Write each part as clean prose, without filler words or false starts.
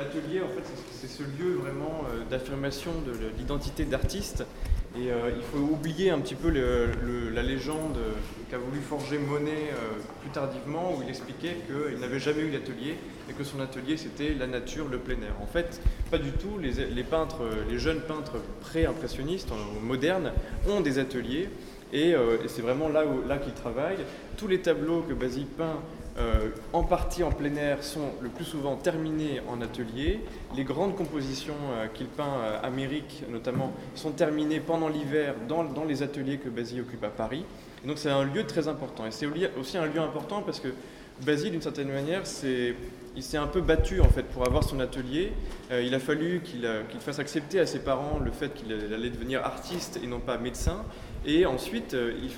l'atelier, en fait, c'est ce lieu vraiment d'affirmation de l'identité d'artiste. Et il faut oublier un petit peu la légende qu'a voulu forger Monet plus tardivement, où il expliquait qu'il n'avait jamais eu d'atelier et que son atelier c'était la nature, le plein air. En fait, pas du tout. Les peintres, les jeunes peintres pré-impressionnistes, modernes, ont des ateliers et c'est vraiment là qu'ils travaillent. Tous les tableaux que Basile peint en partie en plein air sont le plus souvent terminés en atelier. Les grandes compositions qu'il peint Amérique notamment sont terminées pendant l'hiver dans les ateliers que Basile occupe à Paris. Et donc c'est un lieu très important. Et c'est aussi un lieu important parce que Basile, d'une certaine manière, il s'est un peu battu en fait pour avoir son atelier. Il a fallu qu'il fasse accepter à ses parents le fait qu'il allait devenir artiste et non pas médecin. Et ensuite,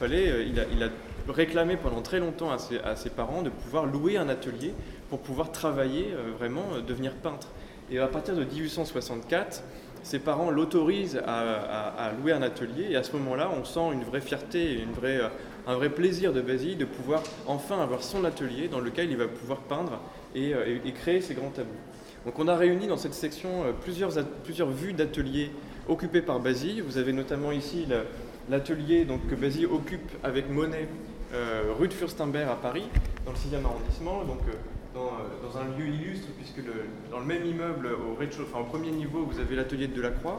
il a réclamé pendant très longtemps à ses parents de pouvoir louer un atelier pour pouvoir travailler, vraiment devenir peintre. Et à partir de 1864, ses parents l'autorisent à louer un atelier et à ce moment-là, on sent une vraie fierté et un vrai plaisir de Basile de pouvoir enfin avoir son atelier dans lequel il va pouvoir peindre et créer ses grands tableaux. Donc on a réuni dans cette section plusieurs vues d'ateliers occupés par Basile. Vous avez notamment ici l'atelier que Basile occupe avec Monet rue de Furstenberg à Paris, dans le 6e arrondissement, donc dans un lieu illustre, puisque dans le même immeuble, au premier niveau, vous avez l'atelier de Delacroix.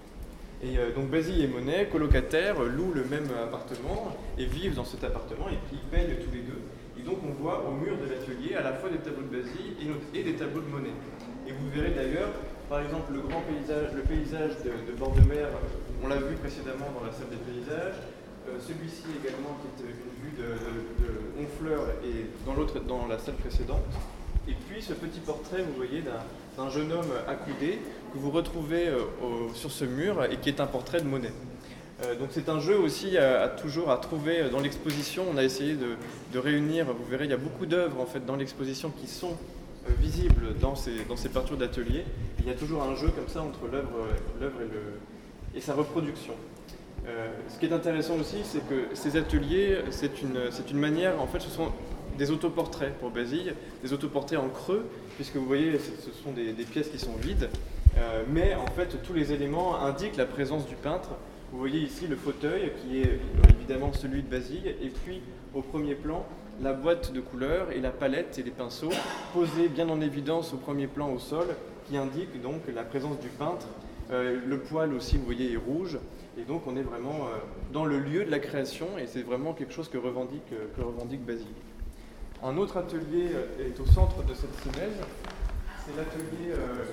Et donc Basile et Monet, colocataires, louent le même appartement et vivent dans cet appartement et puis ils peignent tous les deux. Et donc on voit au mur de l'atelier à la fois des tableaux de Basile et des tableaux de Monet. Et vous verrez d'ailleurs, par exemple, le paysage de bord de mer, on l'a vu précédemment dans la salle des paysages. Celui-ci également qui est une vue de Honfleur et dans la salle précédente. Et puis ce petit portrait, vous voyez, d'un jeune homme accoudé que vous retrouvez sur ce mur et qui est un portrait de Monet. Donc c'est un jeu aussi toujours à trouver dans l'exposition. On a essayé de réunir, vous verrez, il y a beaucoup d'œuvres en fait dans l'exposition qui sont visibles dans ces peintures d'atelier. Il y a toujours un jeu comme ça entre l'œuvre et sa reproduction. Ce qui est intéressant aussi, c'est que ces ateliers, c'est une manière, en fait, ce sont des autoportraits pour Basile, des autoportraits en creux, puisque vous voyez, ce sont des pièces qui sont vides, mais en fait, tous les éléments indiquent la présence du peintre. Vous voyez ici le fauteuil, qui est évidemment celui de Basile, et puis au premier plan, la boîte de couleurs et la palette et les pinceaux, posés bien en évidence au premier plan au sol, qui indiquent donc la présence du peintre. Le poil aussi, vous voyez, est rouge. Et donc on est vraiment dans le lieu de la création et c'est vraiment quelque chose que revendique Basile. Un autre atelier est au centre de cette synèse. C'est l'atelier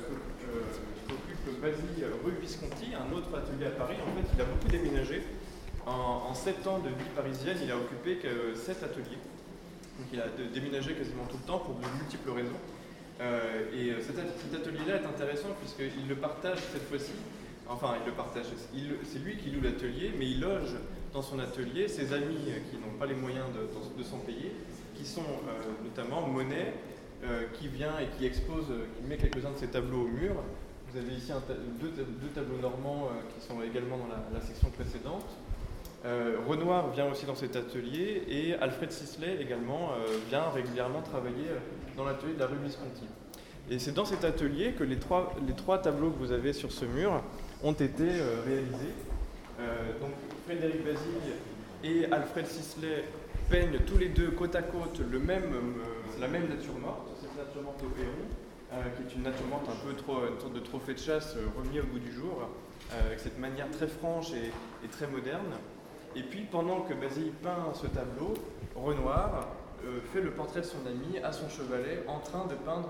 qu'occupe Basile rue Visconti, un autre atelier à Paris. En fait, il a beaucoup déménagé. En 7 ans de vie parisienne, il a occupé que 7 ateliers. Donc il a déménagé quasiment tout le temps pour de multiples raisons. Et cet atelier-là est intéressant puisqu'il le partage cette fois-ci. Enfin, il le partage. C'est lui qui loue l'atelier, mais il loge dans son atelier ses amis qui n'ont pas les moyens de s'en payer, qui sont notamment Monet, qui vient et qui expose, qui met quelques-uns de ses tableaux au mur. Vous avez ici deux tableaux normands qui sont également dans la section précédente. Renoir vient aussi dans cet atelier et Alfred Sisley également vient régulièrement travailler dans l'atelier de la rue Visconti. Et c'est dans cet atelier que les trois tableaux que vous avez sur ce mur ont été réalisés. Donc Frédéric Basile et Alfred Sisley peignent tous les deux côte à côte la même nature morte, cette nature morte au Pérou, qui est une nature morte un peu une sorte de trophée de chasse remis au goût du jour, avec cette manière très franche et très moderne. Et puis pendant que Basile peint ce tableau, Renoir fait le portrait de son ami à son chevalet en train de peindre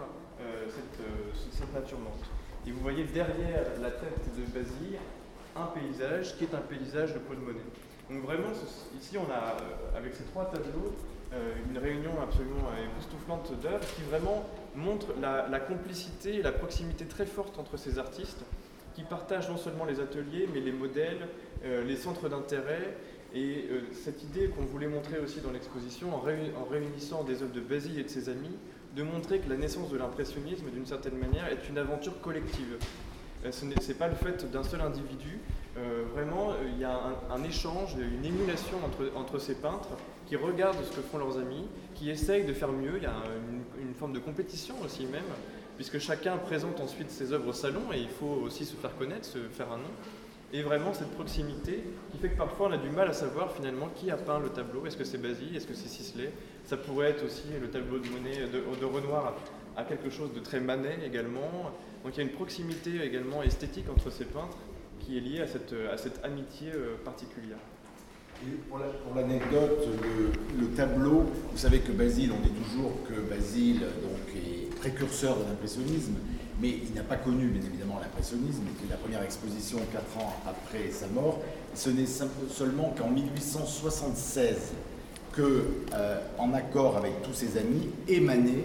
cette nature morte. Et vous voyez derrière la tête de Basile un paysage qui est un paysage de Paul Monet. Donc vraiment, ici on a, avec ces trois tableaux, une réunion absolument époustouflante d'œuvres qui vraiment montre la complicité et la proximité très forte entre ces artistes qui partagent non seulement les ateliers, mais les modèles, les centres d'intérêt. Et cette idée qu'on voulait montrer aussi dans l'exposition, en réunissant des œuvres de Basile et de ses amis, de montrer que la naissance de l'impressionnisme, d'une certaine manière, est une aventure collective. Ce n'est pas le fait d'un seul individu. Vraiment, il y a un échange, une émulation entre ces peintres qui regardent ce que font leurs amis, qui essayent de faire mieux. Il y a une forme de compétition aussi même, puisque chacun présente ensuite ses œuvres au salon et il faut aussi se faire connaître, se faire un nom. Et vraiment cette proximité qui fait que parfois on a du mal à savoir finalement qui a peint le tableau. Est-ce que c'est Basile? Est-ce que c'est Sisley? Ça pourrait être aussi le tableau de Monet, de Renoir à quelque chose de très Manet également. Donc il y a une proximité également esthétique entre ces peintres qui est liée à cette amitié particulière. Et pour l'anecdote, le tableau, vous savez que Basile, on dit toujours que Basile donc, est précurseur de l'impressionnisme, mais il n'a pas connu bien évidemment l'impressionnisme, qui est la première exposition 4 ans après sa mort. Ce n'est seulement qu'en 1876 que, en accord avec tous ses amis, et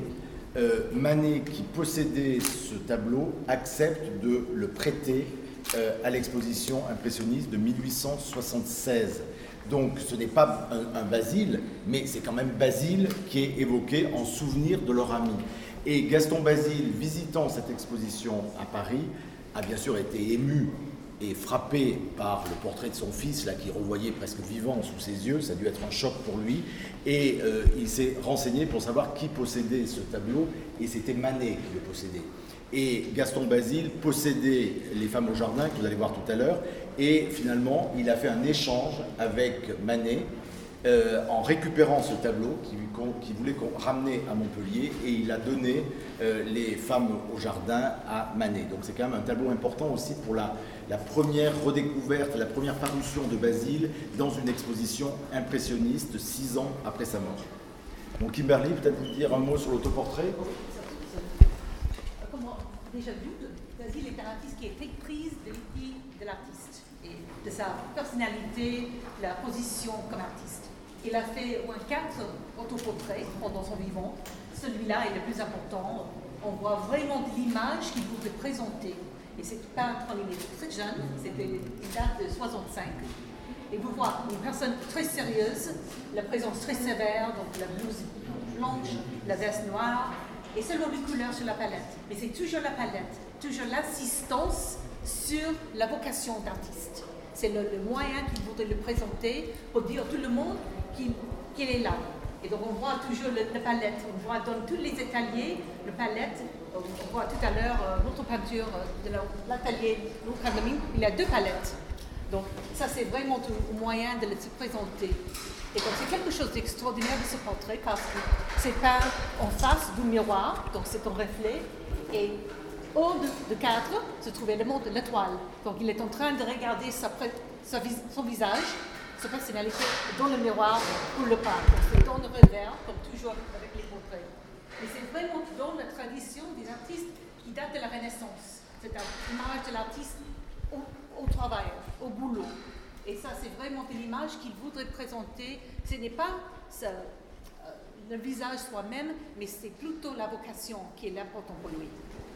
Manet, qui possédait ce tableau, accepte de le prêter à l'exposition impressionniste de 1876. Donc ce n'est pas un Basile, mais c'est quand même Basile qui est évoqué en souvenir de leur ami. Et Gaston Basile, visitant cette exposition à Paris, a bien sûr été ému et frappé par le portrait de son fils, là, qui revoyait presque vivant sous ses yeux. Ça a dû être un choc pour lui. Et il s'est renseigné pour savoir qui possédait ce tableau, et c'était Manet qui le possédait. Et Gaston Basile possédait Les Femmes au Jardin, que vous allez voir tout à l'heure, et finalement, il a fait un échange avec Manet en récupérant ce tableau qu'il voulait ramener à Montpellier, et il a donné Les Femmes au Jardin à Manet. Donc c'est quand même un tableau important aussi pour la première redécouverte, la première parution de Basile dans une exposition impressionniste 6 ans après sa mort. Donc Kimberly, peut-être vous dire un mot sur l'autoportrait? Comme déjà vu, Basile est un artiste qui est éprise de l'idée de l'artiste et de sa personnalité, la position comme artiste. Il a fait au moins 4 autoportraits pendant son vivant. Celui-là est le plus important. On voit vraiment l'image qu'il voulait présenter. Et c'est peintre quand il est très jeune, c'était une date de 65. Et vous voyez une personne très sérieuse, la présence très sévère, donc la blouse blanche, la veste noire, et seulement les couleurs sur la palette. Mais c'est toujours la palette, toujours l'assistance sur la vocation d'artiste. C'est le moyen qu'il voudrait le présenter pour dire à tout le monde qu'il est là. Et donc on voit toujours la palette, on voit dans tous les ateliers la palette. On voit tout à l'heure notre peinture de l'atelier Loup-Cardamine, il y a 2 palettes. Donc ça c'est vraiment un moyen de le présenter. Et donc c'est quelque chose d'extraordinaire de ce portrait parce que c'est peint en face du miroir, donc c'est un reflet. Et hors de cadre se trouvait le monde de l'étoile. Donc il est en train de regarder son visage, sa personnalité dans le miroir pour le peindre. Donc c'est dans le revers, comme toujours avec les portraits. Et c'est vraiment dans la tradition des artistes qui date de la Renaissance. C'est l'image de l'artiste au travail, au boulot. Et ça, c'est vraiment une image qu'il voudrait présenter. Ce n'est pas le visage soi-même, mais c'est plutôt la vocation qui est l'important pour lui.